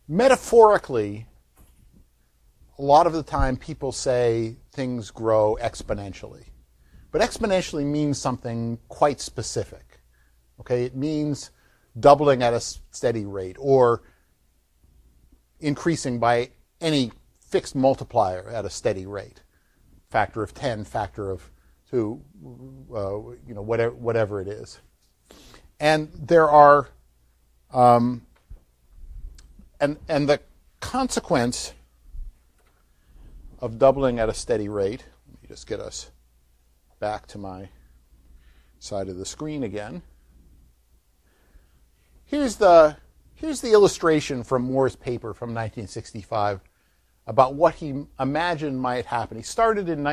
Metaphorically, a lot of the time people say things grow exponentially. But exponentially means something quite specific. Okay, it means doubling at a steady rate or increasing by any fixed multiplier at a steady rate. Factor of 10, factor of 2, whatever it is. And there are, and the consequence of doubling at a steady rate, let me just get us back to my side of the screen again. Here's the illustration from Moore's paper from 1965 about what he imagined might happen. He started in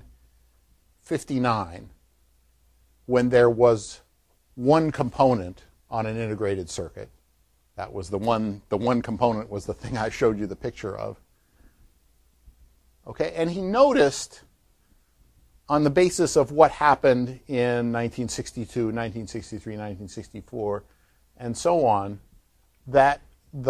1959 when there was one component on an integrated circuit. That was the one component was the thing I showed you the picture of. Okay, and he noticed on the basis of what happened in 1962, 1963, 1964, and so on, that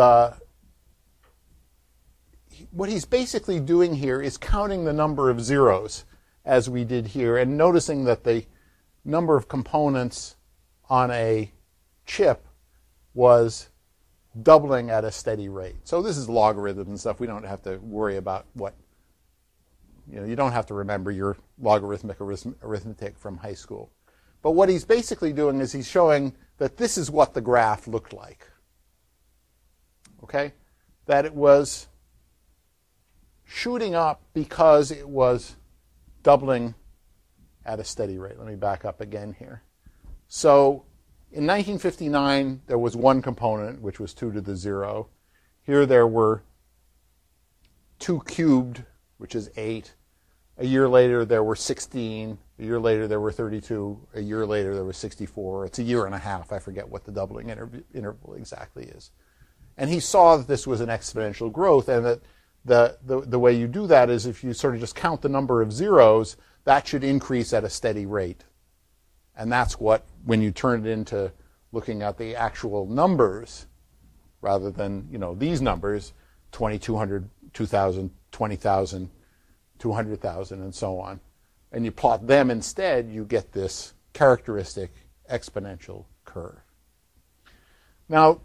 what he's basically doing here is counting the number of zeros as we did here and noticing that the number of components on a chip was doubling at a steady rate. So this is logarithm and stuff. We don't have to worry about what, you don't have to remember your logarithmic arithmetic from high school. But what he's basically doing is he's showing that this is what the graph looked like. Okay? That it was shooting up because it was doubling at a steady rate. Let me back up again here. So in 1959, there was one component, which was 2 to the 0. Here there were 2 cubed, which is 8. A year later, there were 16. A year later, there were 32. A year later, there was 64. It's a year and a half. I forget what the doubling interval exactly is. And he saw that this was an exponential growth, and that the way you do that is if you sort of just count the number of zeros, that should increase at a steady rate. And that's what, when you turn it into looking at the actual numbers, rather than, these numbers, 2,200, 2,000, 20,000, 200,000, and so on, and you plot them instead, you get this characteristic exponential curve. Now,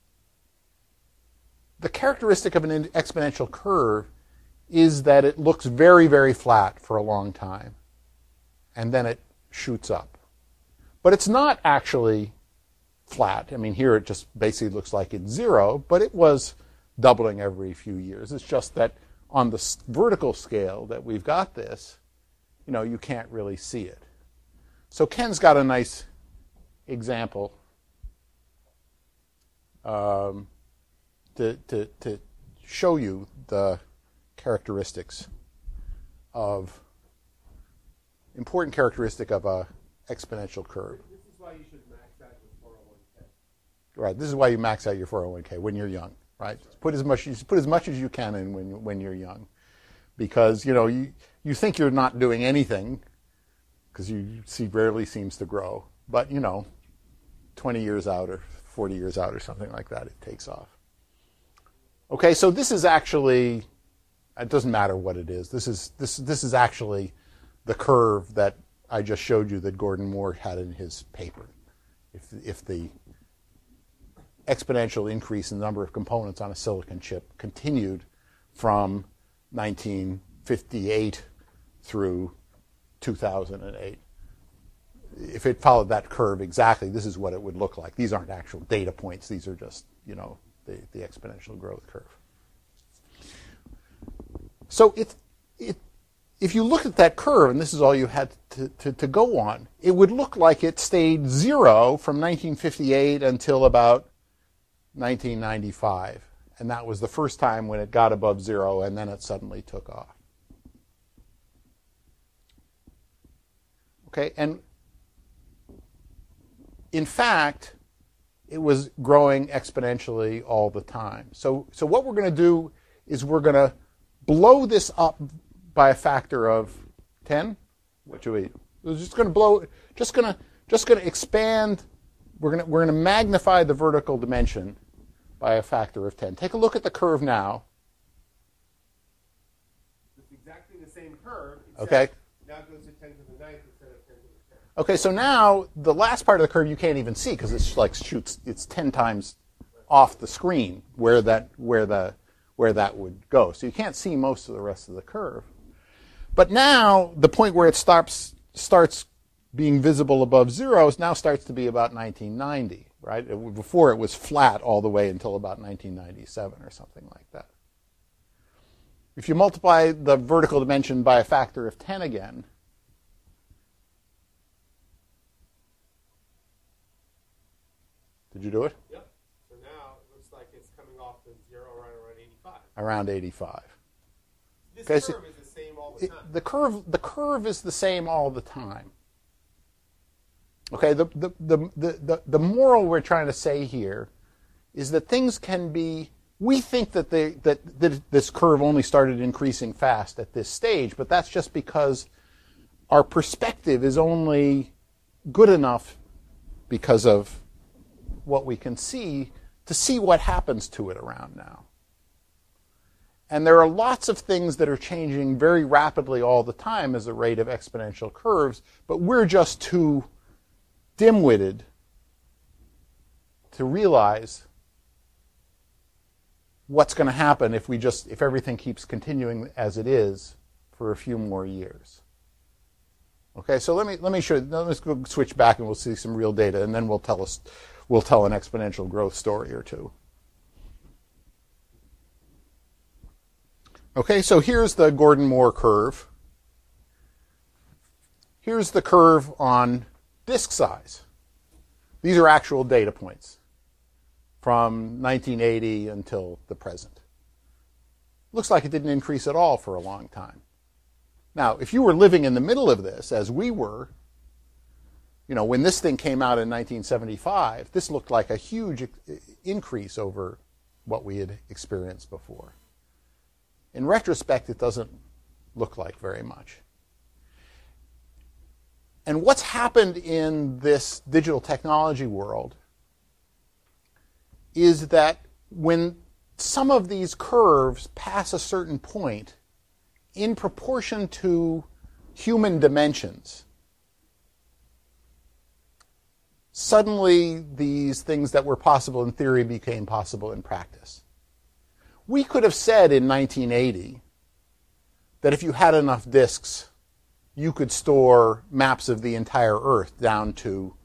the characteristic of an exponential curve is that it looks very, very flat for a long time, and then it shoots up. But it's not actually flat. I mean, here it just basically looks like it's 0, but it was doubling every few years. It's just that on the vertical scale that we've got this, you can't really see it. So Ken's got a nice example to show you the characteristics of, important characteristic of a exponential curve. This is why you should max out your 401k. Right. This is why you max out your 401k when you're young. Right. Put as much as you can in when you're young, because you think you're not doing anything because you see rarely seems to grow, but 20 years out or 40 years out or something like that, it takes off. Okay, so this is actually, it doesn't matter what it is. This is actually the curve that I just showed you that Gordon Moore had in his paper. If the exponential increase in the number of components on a silicon chip continued from 1958 through 2008. If it followed that curve exactly, this is what it would look like. These aren't actual data points. These are just, the exponential growth curve. So if you look at that curve, and this is all you had to go on, it would look like it stayed 0 from 1958 until about 1995, and that was the first time when it got above 0, and then it suddenly took off. Okay, and in fact, it was growing exponentially all the time. So what we're going to do is we're going to blow this up by a factor of 10. What should we? We're just going to blow. Just going to expand. We're going to magnify the vertical dimension by a factor of 10. Take a look at the curve now. It's exactly the same curve, Okay. except now it goes to 10 to the 9th instead of 10 to the 10th. Okay, so now the last part of the curve you can't even see because it's like it's 10 times off the screen where that would go. So you can't see most of the rest of the curve. But now the point where it starts being visible above zeros now starts to be about 1990, right? Before it was flat all the way until about 1997 or something like that. If you multiply the vertical dimension by a factor of 10 again, did you do it? Yep. So now it looks like it's coming off the 0 right around 85. Around 85. This Okay, so curve is the same all the time. The curve is the same all the time. Okay, the moral we're trying to say here is that things can be. We think that this curve only started increasing fast at this stage, but that's just because our perspective is only good enough because of what we can see to see what happens to it around now. And there are lots of things that are changing very rapidly all the time as a rate of exponential curves, but we're just too dim-witted to realize what's going to happen if everything keeps continuing as it is for a few more years. Okay, so let me show you. Let's go switch back and we'll see some real data, and then we'll tell an exponential growth story or two. Okay, so here's the Gordon-Moore curve. Here's the curve on disk size. These are actual data points from 1980 until the present. Looks like it didn't increase at all for a long time. Now, if you were living in the middle of this, as we were, when this thing came out in 1975, this looked like a huge increase over what we had experienced before. In retrospect, it doesn't look like very much. And what's happened in this digital technology world is that when some of these curves pass a certain point, in proportion to human dimensions, suddenly these things that were possible in theory became possible in practice. We could have said in 1980 that if you had enough disks, you could store maps of the entire Earth down to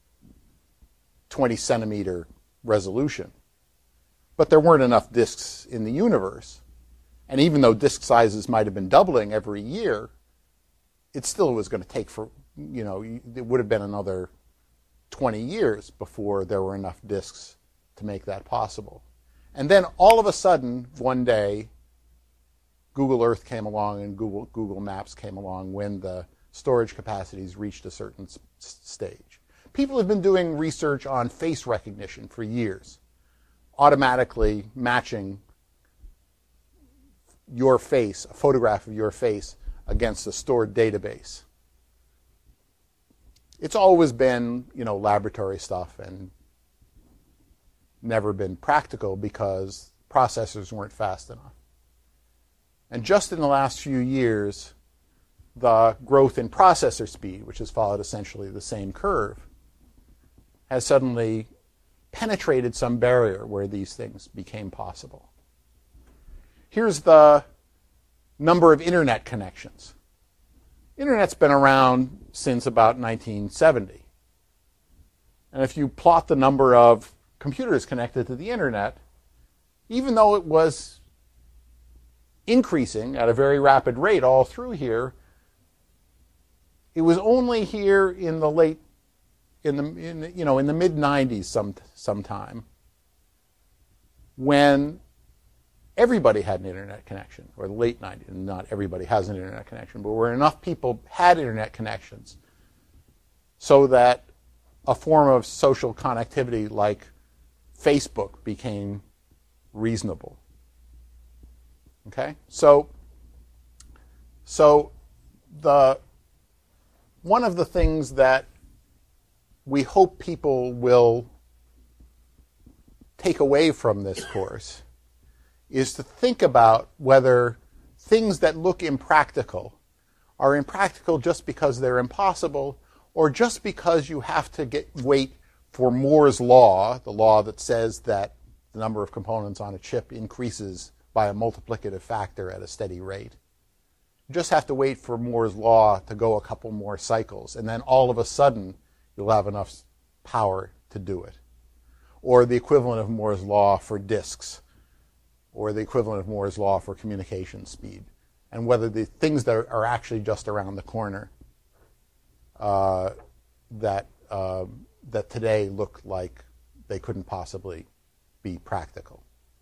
20 centimeter resolution. But there weren't enough disks in the universe. And even though disk sizes might have been doubling every year, it still was going to take it would have been another 20 years before there were enough disks to make that possible. And then all of a sudden, one day, Google Earth came along and Google Maps came along when the storage capacities reached a certain stage. People have been doing research on face recognition for years, automatically matching your face, a photograph of your face, against a stored database. It's always been, laboratory stuff and never been practical because processors weren't fast enough. And just in the last few years, the growth in processor speed, which has followed essentially the same curve, has suddenly penetrated some barrier where these things became possible. Here's the number of internet connections. Internet's been around since about 1970. And if you plot the number of computers connected to the internet, even though it was increasing at a very rapid rate all through here, it was only here in the mid 90s sometime when everybody had an internet connection, or the late 90s. Not everybody has an internet connection, but where enough people had internet connections so that a form of social connectivity like Facebook became reasonable. Okay? So one of the things that we hope people will take away from this course is to think about whether things that look impractical are impractical just because they're impossible, or just because you have to wait for Moore's law, the law that says that the number of components on a chip increases by a multiplicative factor at a steady rate. You just have to wait for Moore's law to go a couple more cycles, and then all of a sudden you'll have enough power to do it. Or the equivalent of Moore's law for disks, or the equivalent of Moore's law for communication speed, and whether the things that are actually just around the corner that today look like they couldn't possibly be practical.